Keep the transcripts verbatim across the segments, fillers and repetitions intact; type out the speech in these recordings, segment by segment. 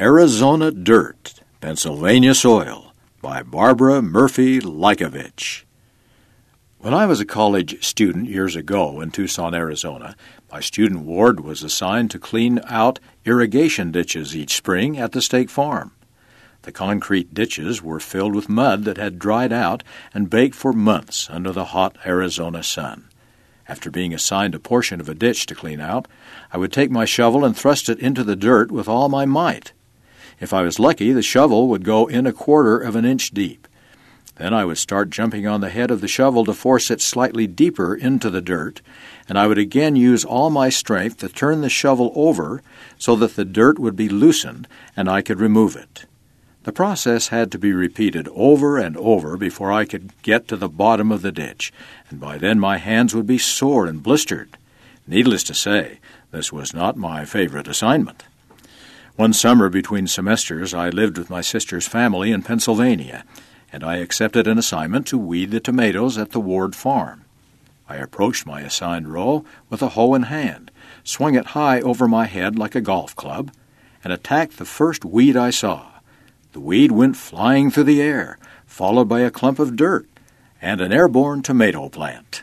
Arizona Dirt, Pennsylvania Soil, by Barbara Murphy Lykovich. When I was a college student years ago in Tucson, Arizona, my student ward was assigned to clean out irrigation ditches each spring at the Stake Farm. The concrete ditches were filled with mud that had dried out and baked for months under the hot Arizona sun. After being assigned a portion of a ditch to clean out, I would take my shovel and thrust it into the dirt with all my might. If I was lucky, the shovel would go in a quarter of an inch deep. Then I would start jumping on the head of the shovel to force it slightly deeper into the dirt, and I would again use all my strength to turn the shovel over so that the dirt would be loosened and I could remove it. The process had to be repeated over and over before I could get to the bottom of the ditch, and by then my hands would be sore and blistered. Needless to say, this was not my favorite assignment. One summer between semesters, I lived with my sister's family in Pennsylvania, and I accepted an assignment to weed the tomatoes at the Ward farm. I approached my assigned row with a hoe in hand, swung it high over my head like a golf club, and attacked the first weed I saw. The weed went flying through the air, followed by a clump of dirt and an airborne tomato plant.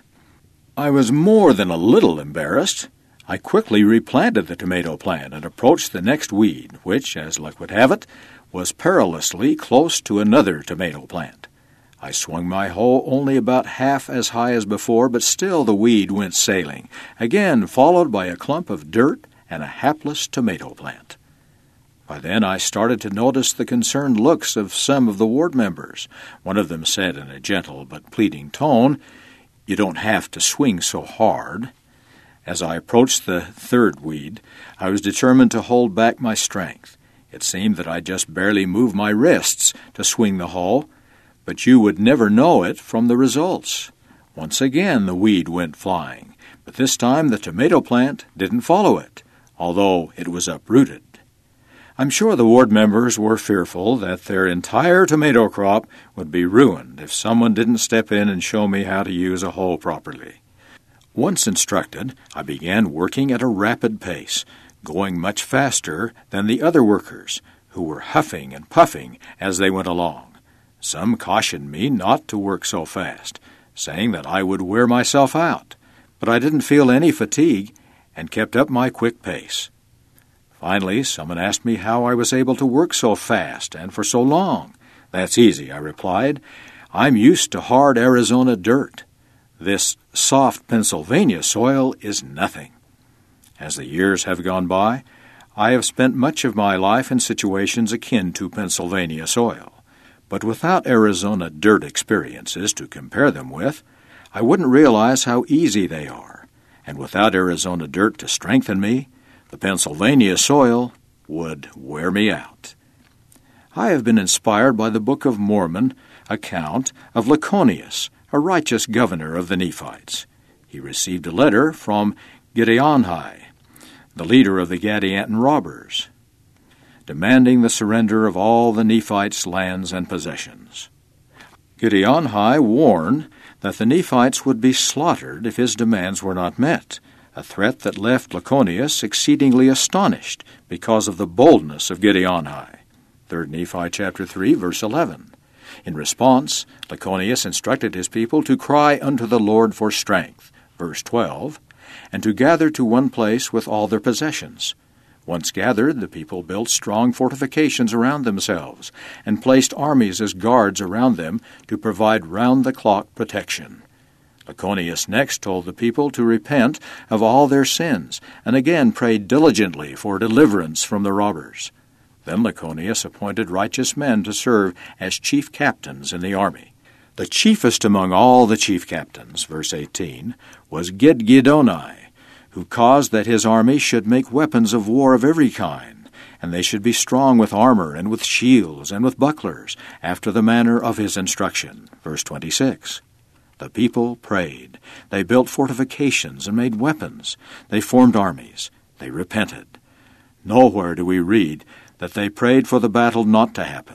I was more than a little embarrassed. I quickly replanted the tomato plant and approached the next weed, which, as luck would have it, was perilously close to another tomato plant. I swung my hoe only about half as high as before, but still the weed went sailing, again followed by a clump of dirt and a hapless tomato plant. By then I started to notice the concerned looks of some of the ward members. One of them said in a gentle but pleading tone, "You don't have to swing so hard." As I approached the third weed, I was determined to hold back my strength. It seemed that I just barely moved my wrists to swing the hoe, but you would never know it from the results. Once again the weed went flying, but this time the tomato plant didn't follow it, although it was uprooted. I'm sure the ward members were fearful that their entire tomato crop would be ruined if someone didn't step in and show me how to use a hoe properly. Once instructed, I began working at a rapid pace, going much faster than the other workers, who were huffing and puffing as they went along. Some cautioned me not to work so fast, saying that I would wear myself out, but I didn't feel any fatigue and kept up my quick pace. Finally, someone asked me how I was able to work so fast and for so long. "That's easy," I replied. "I'm used to hard Arizona dirt. This soft Pennsylvania soil is nothing." As the years have gone by, I have spent much of my life in situations akin to Pennsylvania soil. But without Arizona dirt experiences to compare them with, I wouldn't realize how easy they are. And without Arizona dirt to strengthen me, the Pennsylvania soil would wear me out. I have been inspired by the Book of Mormon account of Laconius, a righteous governor of the Nephites. He received a letter from Giddeoni, the leader of the Gadianton robbers, demanding the surrender of all the Nephites' lands and possessions. Giddeoni warned that the Nephites would be slaughtered if his demands were not met, a threat that left Laconius exceedingly astonished because of the boldness of Giddeoni. Third Nephi chapter three, verse eleven. In response, Laconius instructed his people to cry unto the Lord for strength, verse twelve, and to gather to one place with all their possessions. Once gathered, the people built strong fortifications around themselves and placed armies as guards around them to provide round-the-clock protection. Laconius next told the people to repent of all their sins and again prayed diligently for deliverance from the robbers. Then Laconius appointed righteous men to serve as chief captains in the army. The chiefest among all the chief captains, verse eighteen, was Gidgiddoni, who caused that his army should make weapons of war of every kind, and they should be strong with armor and with shields and with bucklers, after the manner of his instruction. Verse twenty-six. The people prayed. They built fortifications and made weapons. They formed armies. They repented. Nowhere do we read that they prayed for the battle not to happen.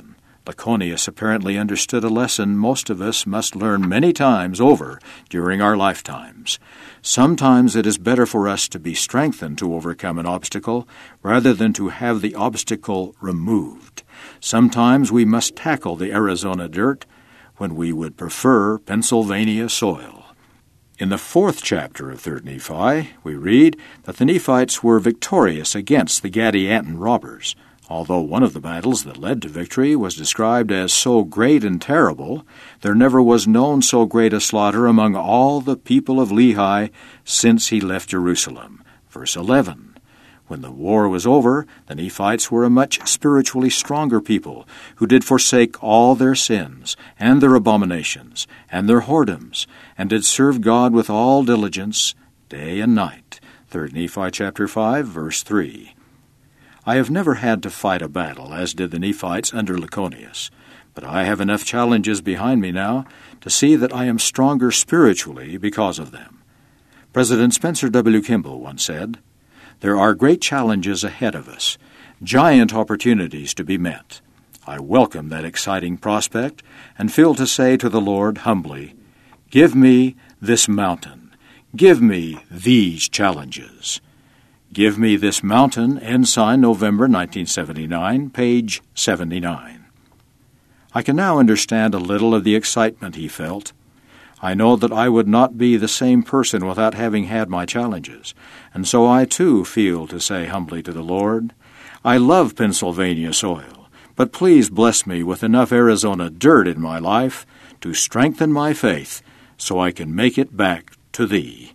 Laconius apparently understood a lesson most of us must learn many times over during our lifetimes. Sometimes it is better for us to be strengthened to overcome an obstacle rather than to have the obstacle removed. Sometimes we must tackle the Arizona dirt when we would prefer Pennsylvania soil. In the fourth chapter of Third Nephi, we read that the Nephites were victorious against the Gadianton robbers. Although one of the battles that led to victory was described as so great and terrible, there never was known so great a slaughter among all the people of Lehi since he left Jerusalem. Verse eleven. When the war was over, the Nephites were a much spiritually stronger people, who did forsake all their sins, and their abominations, and their whoredoms, and did serve God with all diligence, day and night. Third Nephi chapter five, verse three. I have never had to fight a battle, as did the Nephites under Laconius, but I have enough challenges behind me now to see that I am stronger spiritually because of them. President Spencer W. Kimball once said, "There are great challenges ahead of us, giant opportunities to be met. I welcome that exciting prospect and feel to say to the Lord humbly, 'Give me this mountain. Give me these challenges.'" Give Me This Mountain, Ensign, November nineteen seventy-nine, page seventy-nine. I can now understand a little of the excitement he felt. I know that I would not be the same person without having had my challenges, and so I too feel to say humbly to the Lord, "I love Pennsylvania soil, but please bless me with enough Arizona dirt in my life to strengthen my faith so I can make it back to Thee."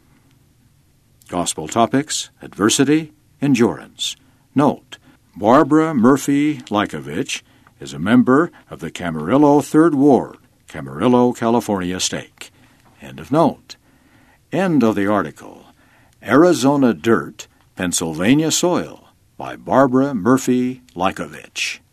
Gospel topics: adversity, endurance. Note, Barbara Murphy Likovich is a member of the Camarillo Third Ward, Camarillo, California Stake. End of note. End of the article. Arizona Dirt, Pennsylvania Soil by Barbara Murphy Likovich.